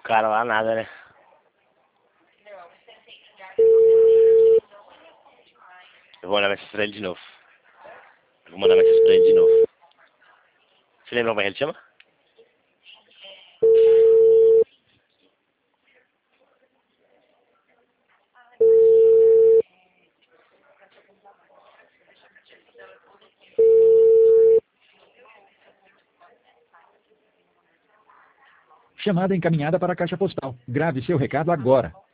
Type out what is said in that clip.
cara lá nada, né? Eu vou mandar mensagem pra ele de novo. Eu vou mandar mensagem pra ele de novo. Você lembra como é que ele chama? Chamada encaminhada para a caixa postal. Grave seu recado agora.